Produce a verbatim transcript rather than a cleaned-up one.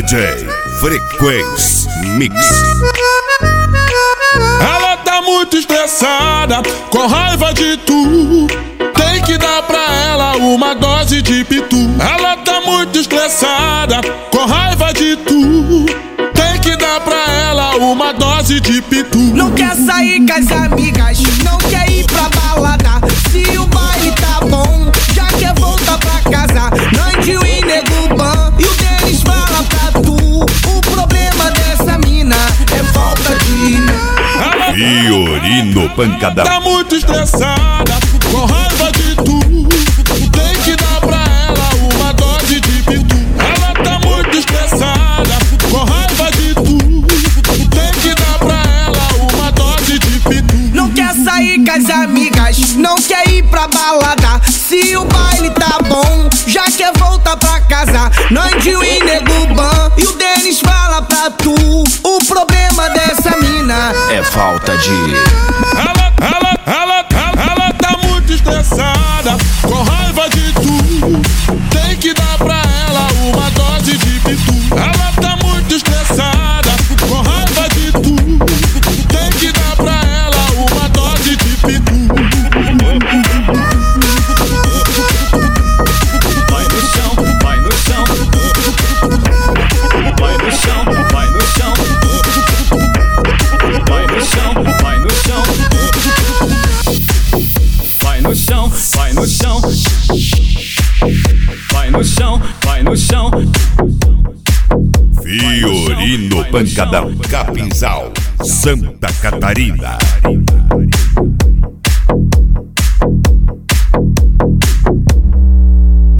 D J Frequência Mix. Ela tá muito estressada, com raiva de tu. Tem que dar pra ela uma dose de pitu. Ela tá muito estressada, com raiva de tu. Tem que dar pra ela uma dose de pitu. Não quer sair com as amigas, não quer ir pra balada. Se o baile tá bom, já quer voltar pra casa. Nandinho e Nego Ban, e o Denis fala pra tu. O problema dessa mina é falta de... Fiorino Pancadão. Tá muito estressada, com raiva de tu. Tem que dar pra ela uma dose de pitu. Ela tá muito estressada, com raiva de tu. Tem que dar pra ela uma dose de pitu. Não quer sair com as amigas, não quer ir pra balada. Se o baile tá bom, já quer voltar pra casa. Nandinho e Nego Ban, e o Denis fala pra tu. O problema dessa mina é falta de... Ela, ela, ela, ela, ela tá muito estressada, com raiva de tu. Tem que dar pra ela uma dose de pitu. Ela tá muito estressada, com raiva de tu. Tem que dar pra ela uma dose de pitu. Vai no chão, vai no chão. Vai no chão, vai no chão. Vai no chão, vai no chão. Vai no chão, vai no chão. Vai no chão, vai no chão. Fiorino Pancadão, Capinzal, Santa Catarina.